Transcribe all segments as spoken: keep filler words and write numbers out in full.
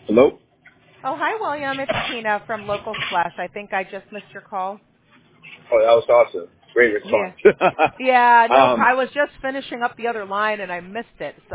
Hello? Oh, hi, William. It's Tina from Local Splash. I think I just missed your call. Oh, that was awesome. Great Yeah. response. Yeah, no, um, I was just finishing up the other line and I missed it. So.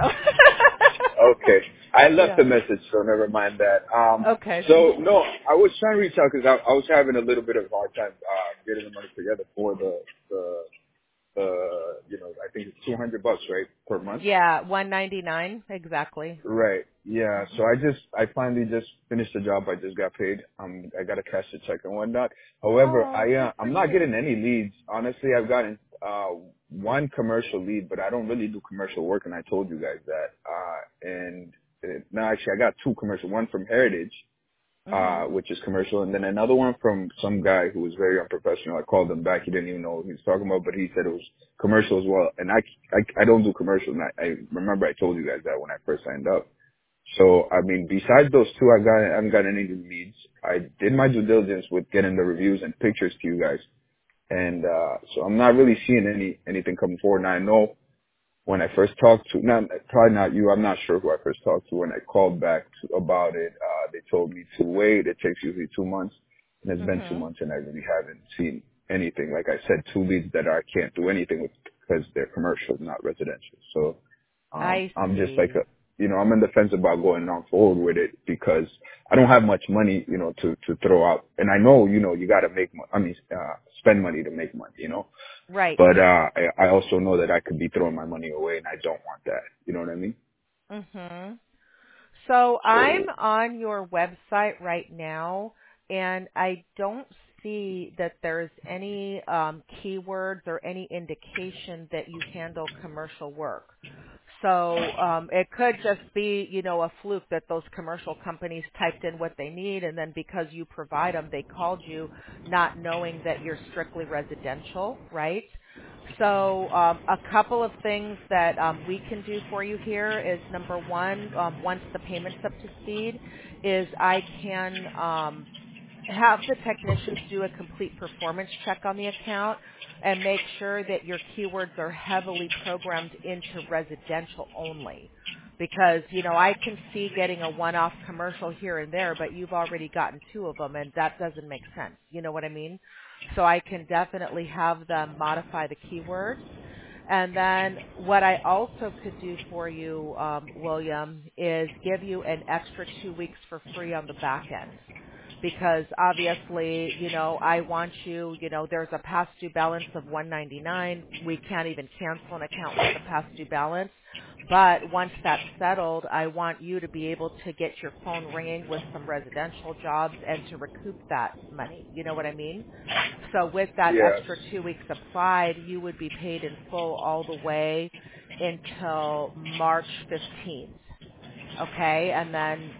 okay. I left a Yeah. message, so never mind that. Um, Okay. so, no, I was trying to reach out because I, I was having a little bit of a hard time uh, getting the money together for the, the, the, you know, I think it's two hundred bucks, right, per month? Yeah, one ninety-nine exactly. Right. Yeah. Mhm. So I just I finally just finished the job. I just got paid. Um, I got a cash a check and whatnot. However, Oh, I good uh, for I'm not you. getting any leads. Honestly, I've gotten uh one commercial lead, but I don't really do commercial work, and I told you guys that. Uh, and uh, no, actually, I got two commercial. One from Heritage, uh, Mhm. which is commercial, and then another one from some guy who was very unprofessional. I called him back. He didn't even know what he was talking about, but he said it was commercial as well. And I I, I don't do commercial. And I, I remember I told you guys that when I first signed up. So, I mean, besides those two, I got, I haven't got any leads. I did my due diligence with getting the reviews and pictures to you guys. And, uh, so I'm not really seeing any, anything coming forward. And I know when I first talked to, not, probably not you, I'm not sure who I first talked to. When I called back to, about it, uh, they told me to wait. It takes usually two months. And it's been two Mhm. months and I really haven't seen anything. Like I said, two leads that I can't do anything with because they're commercial, not residential. So, um, I I'm just like see. a, you know, I'm in the fence about going on forward with it because I don't have much money, you know, to, to throw out. And I know, you know, you got to make, mo- I mean, uh, spend money to make money, you know, Right. but, uh, I, I also know that I could be throwing my money away and I don't want that. You know what I mean? Mhm. So I'm So, on your website right now, and I don't see that there's any um, keywords or any indication that you handle commercial work. So um, it could just be, you know, a fluke that those commercial companies typed in what they need, and then because you provide them, they called you, not knowing that you're strictly residential, right? So um, a couple of things that um, we can do for you here is number one, um, once the payment's up to speed, is I can um, have the technicians do a complete performance check on the account and make sure that your keywords are heavily programmed into residential only. Because, you know, I can see getting a one-off commercial here and there, but you've already gotten two of them and that doesn't make sense. You know what I mean? So I can definitely have them modify the keywords. And then what I also could do for you, um, William, is give you an extra two weeks for free on the back end. Because obviously, you know, I want you, you know, there's a past due balance of one ninety-nine. We can't even cancel an account with a past due balance. But once that's settled, I want you to be able to get your phone ringing with some residential jobs and to recoup that money. You know what I mean? So with that yes. extra two weeks applied, you would be paid in full all the way until March fifteenth. Okay? And then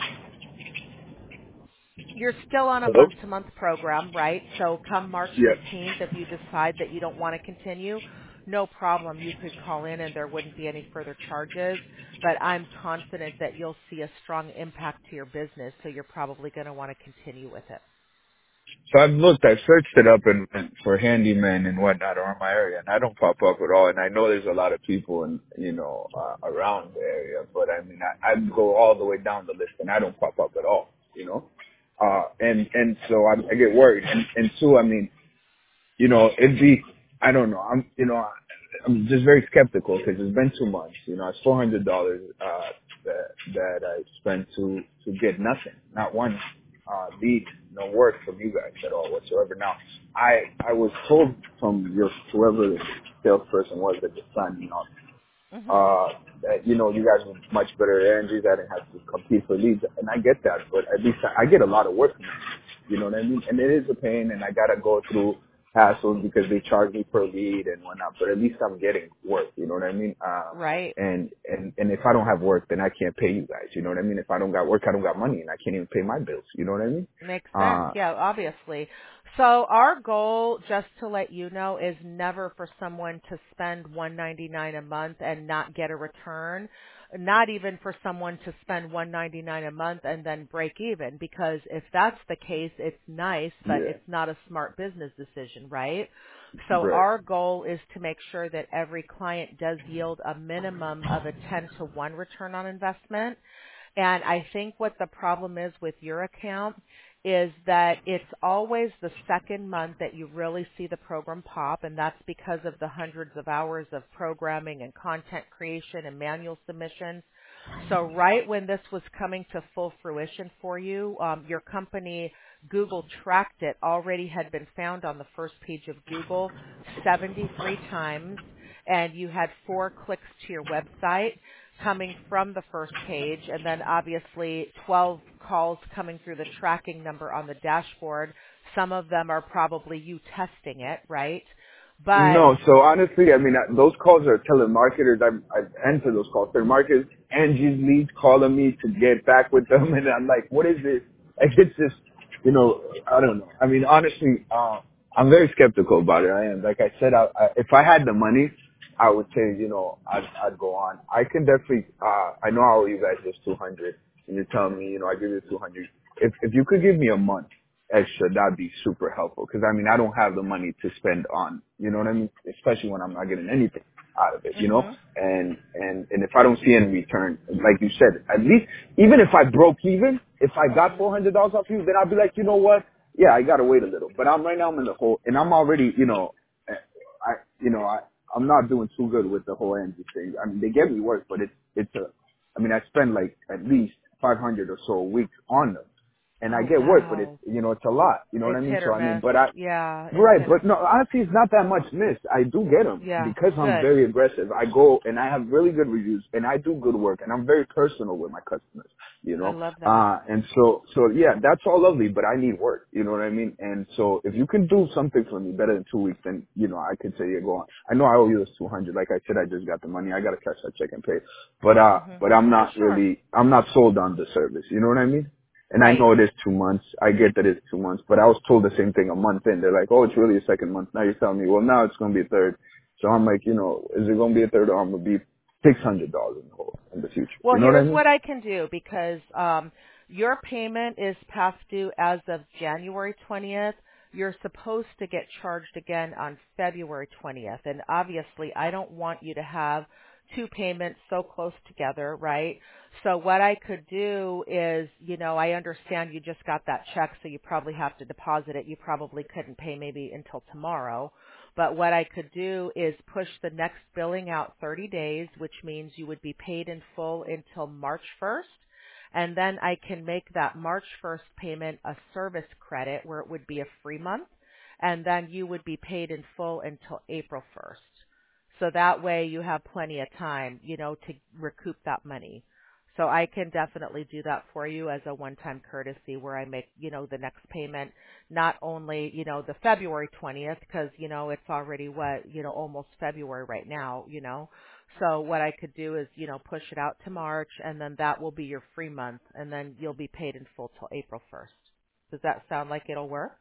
you're still on a Hello? month-to-month program, right? So come March Yes. fifteenth, if you decide that you don't want to continue, no problem. You could call in and there wouldn't be any further charges. But I'm confident that you'll see a strong impact to your business, so you're probably going to want to continue with it. So I've looked, I've searched it up and, and for handyman and whatnot around my area, and I don't pop up at all. And I know there's a lot of people, in, you know, uh, around the area, but I mean, I, I go all the way down the list, and I don't pop up at all, you know. Uh, and and so I, I get worried. And and two, I mean, you know, it'd be, I don't know, I'm, you know, I'm just very skeptical because it's been two months. You know, it's four hundred dollars uh, that that I spent to to get nothing, not one uh, lead, no work from you guys at all whatsoever. Now, I I was told from your whoever the salesperson was that just signed me up Mhm. uh, that, you know, you guys were much better at energies. I didn't have to compete for leads. And I get that, but at least I, I get a lot of work from them. You know what I mean? And it is a pain, and I got to go through hassles because they charge me per lead and whatnot, but at least I'm getting work. You know what I mean? Uh, Right. and, and, and if I don't have work, then I can't pay you guys. You know what I mean? If I don't got work, I don't got money, and I can't even pay my bills. You know what I mean? Makes sense. Uh, Yeah, obviously. So our goal, just to let you know, is never for someone to spend one ninety-nine a month and not get a return. Not even for someone to spend one ninety-nine a month and then break even, because if that's the case, it's nice, but yeah. it's not a smart business decision, right? So Right. our goal is to make sure that every client does yield a minimum of a ten to one return on investment. And I think what the problem is with your account is that it's always the second month that you really see the program pop, and that's because of the hundreds of hours of programming and content creation and manual submissions. So right when this was coming to full fruition for you, um, your company, Google tracked it, already had been found on the first page of Google seventy-three times, and you had four clicks to your website coming from the first page, and then obviously twelve calls coming through the tracking number on the dashboard. Some of them are probably you testing it, right? But No, so honestly, I mean, uh, those calls are telemarketers. I've, I've answered those calls. Telemarketers, Angie's leads calling me to get back with them, and I'm like, what is this? Like, it's just, you know, I don't know. I mean, honestly, uh, I'm very skeptical about it. I am. Like I said, I, I, if I had the money, I would say, you know, I'd, I'd go on. I can definitely, uh, I know I owe you guys just two hundred, and you're telling me, you know, I give you two hundred. If, if you could give me a month extra, that'd be super helpful. Cause I mean, I don't have the money to spend on, you know what I mean? Especially when I'm not getting anything out of it, you know? mhm. And, and, and if I don't see any return, like you said, at least, even if I broke even, if I got Mhm. four hundred dollars off you, then I'd be like, you know what? Yeah, I gotta wait a little. But I'm right now, I'm in the hole, and I'm already, you know, I, you know, I, I'm not doing too good with the whole Angie thing. I mean, they get me work, but it's, it's a, I mean, I spend like at least five hundred or so a week on them. And I Oh get work, but it's, wow. you know, it's a lot. You know what I It's mean? hit So or I mean, miss. but I, Yeah, it's right, hit or but no, miss. honestly, it's not that much miss. I do get them Yeah. because I'm Good. very aggressive. I go and I have really good reviews and I do good work and I'm very personal with my customers, you I know? love that. Uh, and so, so yeah, that's all lovely, but I need work. You know what I mean? And so if you can do something for me better than two weeks, then, you know, I could say, yeah, go on. I know I owe you this two hundred. Like I said, I just got the money. I got to cash that check and pay. But, uh, Mhm. but I'm For not sure. really, I'm not sold on the service. You know what I mean? And I Right. know it is two months. I get that it's two months, but I was told the same thing a month in. They're like, oh, it's really a second month. Now you're telling me, well, now it's going to be a third. So I'm like, you know, is it going to be a third or I'm going to be six hundred dollars in the hole in the future? Well, You know what I here's mean? what I can do because um, your payment is past due as of January twentieth. You're supposed to get charged again on February twentieth. And obviously, I don't want you to have two payments so close together, right? So what I could do is, you know, I understand you just got that check, so you probably have to deposit it. You probably couldn't pay maybe until tomorrow. But what I could do is push the next billing out thirty days, which means you would be paid in full until March first. And then I can make that March first payment a service credit where it would be a free month. And then you would be paid in full until April first. So that way you have plenty of time, you know, to recoup that money. So I can definitely do that for you as a one-time courtesy where I make, you know, the next payment not only, you know, the February twentieth because, you know, it's already what, you know, almost February right now, you know. So what I could do is, you know, push it out to March and then that will be your free month and then you'll be paid in full till April first. Does that sound like it'll work?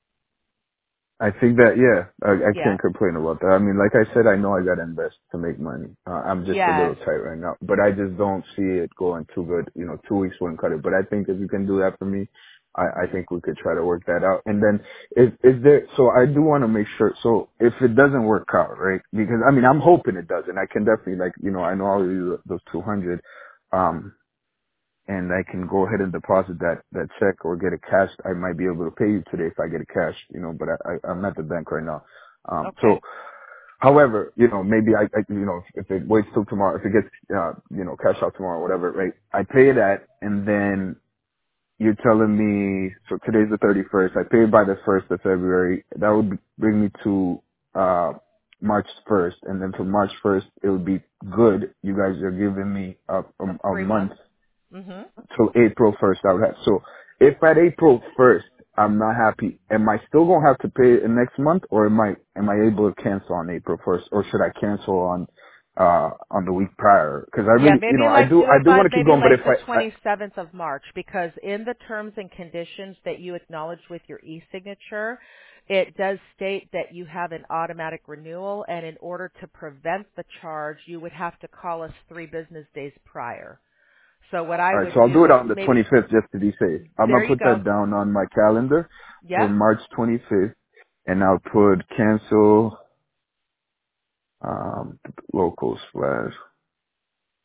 I think that, yeah, I, I Yeah. can't complain about that. I mean, like I said, I know I got to invest to make money. Uh, I'm just a Yes. little tight right now, but I just don't see it going too good. You know, two weeks wouldn't cut it, but I think if you can do that for me, I, I think we could try to work that out. And then is, is there, so I do want to make sure, so if it doesn't work out, right? Because I mean, I'm hoping it doesn't. I can definitely like, you know, I know I'll use those two hundred. Um, and I can go ahead and deposit that, that check or get it cashed. I might be able to pay you today if I get it cashed, you know, but I, I, I'm at the bank right now. Um, so, Okay. however, you know, maybe I, I you know, if it waits till tomorrow, if it gets, uh, you know, cash out tomorrow, whatever, right? I pay that and then you're telling me, so today's the thirty-first, I pay by the first of February. That would bring me to, uh, March first. And then from March first, it would be good. You guys are giving me a, A a, a free month? month Mhm. till April first. I would have. So if at April first I'm not happy, am I still gonna have to pay it next month, or am I am I able to cancel on April first, or should I cancel on uh on the week prior? Because I Yeah, really, you maybe know, I let's do do I it do by want to keep maybe going, but if like the I, I twenty-seventh of March because in the terms and conditions that you acknowledge with your e-signature, it does state that you have an automatic renewal and in order to prevent the charge, you would have to call us three business days prior. So what I all right, would so I'll do do it is on the maybe, twenty-fifth just to be safe. I'm there gonna you put go. that down on my calendar for Yep. March twenty-fifth, and I'll put cancel um local slash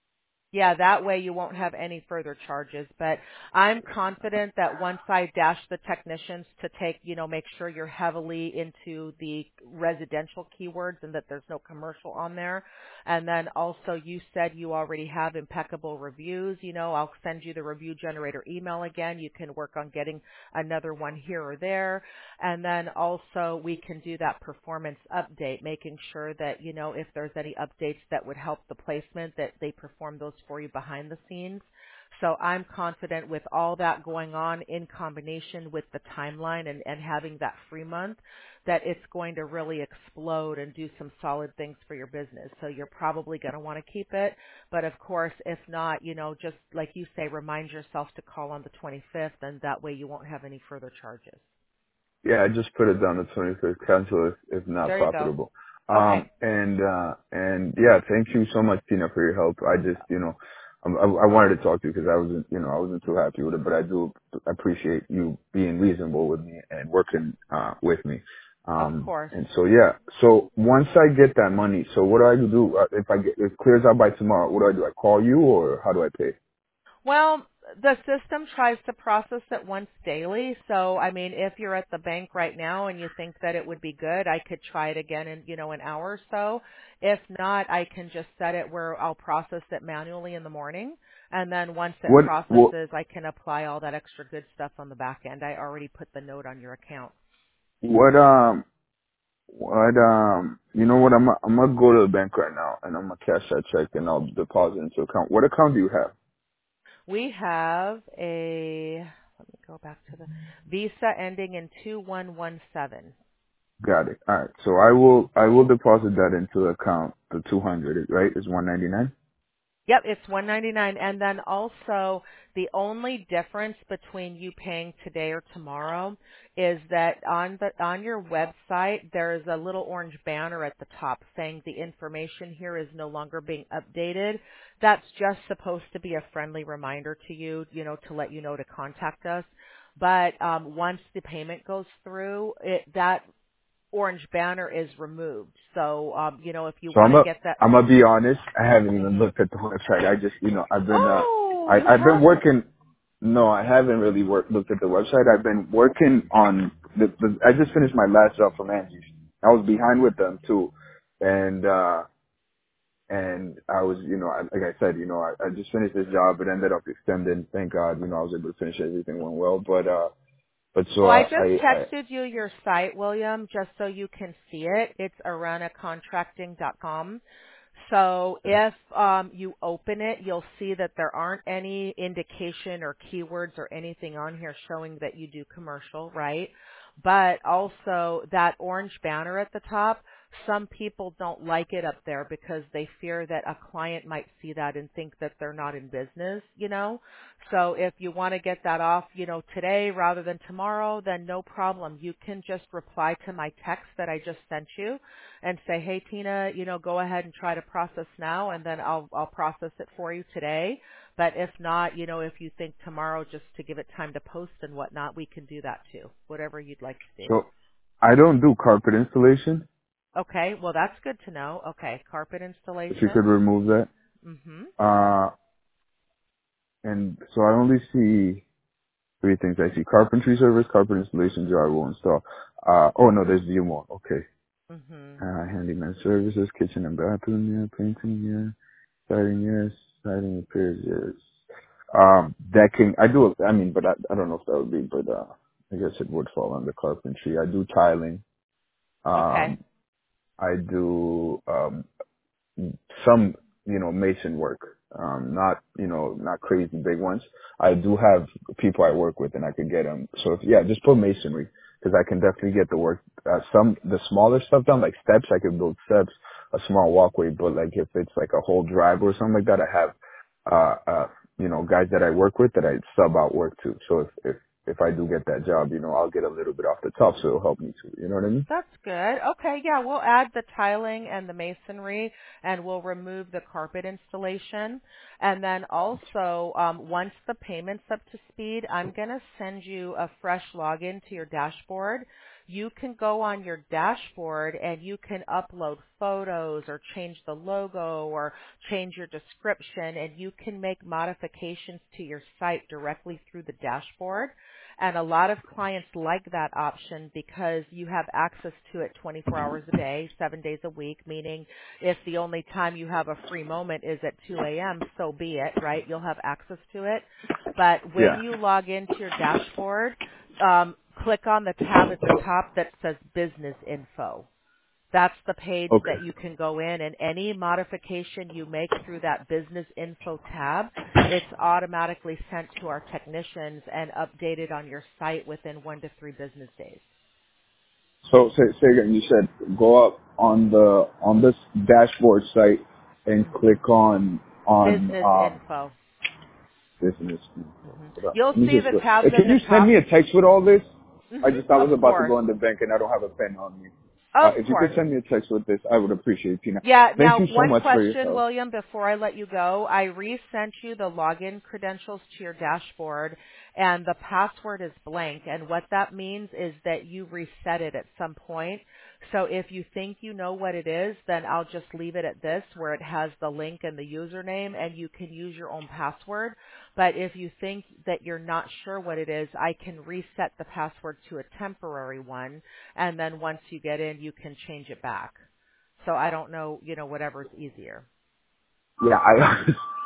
Yeah, that way you won't have any further charges. But I'm confident that once I dash the technicians to take, you know, make sure you're heavily into the residential keywords and that there's no commercial on there. And then also you said you already have impeccable reviews. You know, I'll send you the review generator email again. You can work on getting another one here or there. And then also we can do that performance update, making sure that, you know, if there's any updates that would help the placement, that they perform those for you behind the scenes. So I'm confident with all that going on in combination with the timeline and, and having that free month that it's going to really explode and do some solid things for your business. So you're probably going to want to keep it. But of course, if not, you know, just like you say, remind yourself to call on the twenty-fifth, and that way you won't have any further charges. Yeah, I just put it down to twenty-fifth. Cancel if, if not There you go. profitable. Okay. Um, and, uh, and yeah, thank you so much, Tina, for your help. I just, you know, um, I, I wanted to talk to you because I wasn't, you know, I wasn't too happy with it, but I do appreciate you being reasonable with me and working, uh, with me. Of Um, course. and so yeah, so once I get that money, so what do I do? Uh, if I get, if it clears out by tomorrow, what do I do? I call you or how do I pay? Well, the system tries to process it once daily. So, I mean, if you're at the bank right now and you think that it would be good, I could try it again in, you know, an hour or so. If not, I can just set it where I'll process it manually in the morning. And then once it What, what, processes, I can apply all that extra good stuff on the back end. I already put the note on your account. what, um, What um you know what I'm I'm gonna go to the bank right now and I'm gonna cash that check and I'll deposit into account. What account do you have? We have a, let me go back to the Visa ending in two one one seven. Got it. All right. So I will I will deposit that into the account. The two hundred, right? Is one ninety nine. Yep, it's one ninety-nine, and then also the only difference between you paying today or tomorrow is that on the on your website there is a little orange banner at the top saying the information here is no longer being updated. That's just supposed to be a friendly reminder to you, you know, to let you know to contact us. But um, once the payment goes through, it that orange banner is removed. So, um, you know, if you So I'm want to a get that. I'm gonna be honest. I haven't even Mhm. looked at the website. I just you know I've been uh Oh, I you I've been haven't. working. No, I haven't really worked looked at the website. I've been working on the, the I just finished my last job from Angie's. I was behind with them too, and uh and I was, you know, I, like I said, you know, I, I just finished this job. It ended up extending. Thank God, you know, I was able to finish it. Everything went well. But, uh, but so Well, I I, just I, I texted you your site, William, just so you can see it. It's arana contracting dot com. So if um, you open it, you'll see that there aren't any indication or keywords or anything on here showing that you do commercial, right? But also that orange banner at the top, some people don't like it up there because they fear that a client might see that and think that they're not in business, you know? So if you want to get that off, you know, today rather than tomorrow, then no problem. You can just reply to my text that I just sent you and say, "Hey Tina, you know, go ahead and try to process now, and then I'll I'll process it for you today." But if not, you know, if you think tomorrow just to give it time to post and whatnot, we can do that too. Whatever you'd like to do. so I don't do carpet installation. Okay, well that's good to know. Okay, carpet If you could installation. remove that. Mhm. Uh, and so I only see three things. I see carpentry service, carpet installation, drywall install. Uh, oh no, there's view more. Okay. Mhm. Uh, handyman services, kitchen and bathroom, yeah, painting, yeah. Siding, yes. Siding repairs, yes. Um, decking, I do, I mean, but I, I don't know if that would be, but, uh, I guess it would fall under carpentry. I do tiling. Okay. Um, I do, um, some, you know, mason work. Um, not, you know, not crazy big ones. I do have people I work with and I could get them. So if, yeah, just put masonry because I can definitely get the work, uh, some, the smaller stuff done, like steps, I can build steps, a small walkway, but like if it's like a whole driveway or something like that, I have, uh, uh, you know, guys that I work with that I sub out work to. So if, if, if I do get that job, you know, I'll get a little bit off the top, so it'll help me too. You know what I mean? That's good. Okay, yeah, we'll add the tiling and the masonry and we'll remove the carpet installation. And then also, um, once the payment's up to speed, I'm going to send you a fresh login to your dashboard. you can go on your dashboard and you can upload photos or change the logo or change your description, and you can make modifications to your site directly through the dashboard. And a lot of clients like that option because you have access to it twenty-four hours a day, seven days a week, meaning if the only time you have a free moment is at two a.m., so be it, right? You'll have access to it. But when Yeah. you log into your dashboard, um, click on the tab at the top that says Business Info. That's the page Okay. that you can go in, and any modification you make through that Business Info tab, it's automatically sent to our technicians and updated on your site within one to three business days. So say, say again, you said go up on the on this dashboard site and hmm click on on Business um Info. business. hmm Hold on. You'll Let me see just the go. tabs Hey, at can the you send top. me a text with all this? hmm I just I Of was about to course. go in the bank and I don't have a pen on me. Uh, Of if you could course. send me a text with this, I would appreciate it, Tina. Yeah, Thank now you so one much for your question, help. William, before I let you go. I resent you the login credentials to your dashboard, and the password is blank. And what that means is that you reset it at some point. So if you think you know what it is, then I'll just leave it at this, where it has the link and the username, and you can use your own password. But if you think that you're not sure what it is, I can reset the password to a temporary one, and then once you get in, you can change it back. So I don't know, you know, whatever's easier. Yeah, I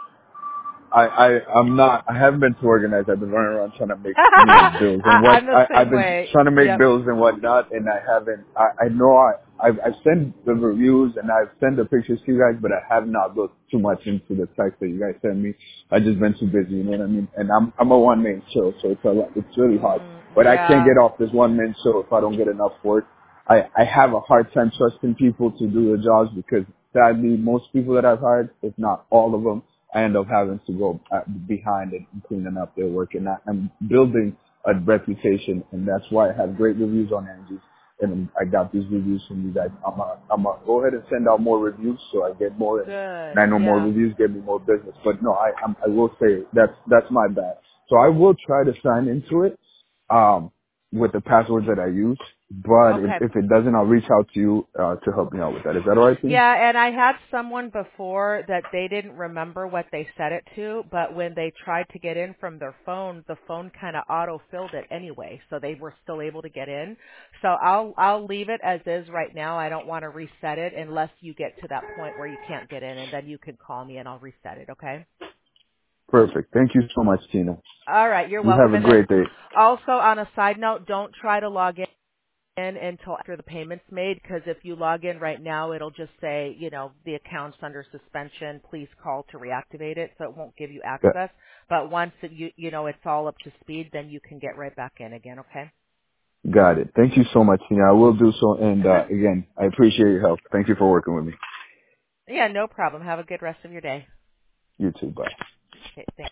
I, I, I'm not, I haven't been too organized. I've been running around trying to make, you know, bills and I, what, I'm the I, I've same been way. trying to make Yep. bills and whatnot, and I haven't, I, I know I, I've, I've sent the reviews and I've sent the pictures to you guys, but I have not looked too much into the text that you guys sent me. I've just been too busy, you know what I mean? And I'm, I'm a one-man show, so it's a lot, it's really hard. Mm, But I can't yeah. get off this one-man show if I don't get enough work. I, I have a hard time trusting people to do the jobs because sadly, most people that I've hired, if not all of them, I end up having to go uh, behind it and cleaning up their work. And I, I'm building a reputation, and that's why I have great reviews on Angie's. And I got these reviews from you guys. I'm a, I'm a, go ahead and send out more reviews so I get more, and, and Good. I know more Yeah. reviews get me more business. But no, I, I'm, I will say that's that's my bad. So I will try to sign into it. Um, with the passwords that I use. But if, Okay. if it doesn't, I'll reach out to you uh, to help me out with that. Is that all right, Tina? Yeah, and I had someone before that they didn't remember what they set it to, but when they tried to get in from their phone, the phone kind of auto-filled it anyway, so they were still able to get in. So I'll I'll leave it as is right now. I don't want to reset it unless you get to that point where you can't get in, and then you can call me and I'll reset it, okay? Perfect. Thank you so much, Tina. All right, you're You have welcome. a And then great day. also on a side note, don't try to log in in until after the payment's made, because if you log in right now, it'll just say, you know, the account's under suspension. Please call to reactivate it, so it won't give you Yeah, access. But once it, you you know it's all up to speed, then you can get right back in again. Okay? got it. Thank you so much, Tina. I will do so. And uh, again, I appreciate your help. Thank you for working with me. Yeah, no problem. Have a good rest of your day. You too. Bye. Okay, thanks.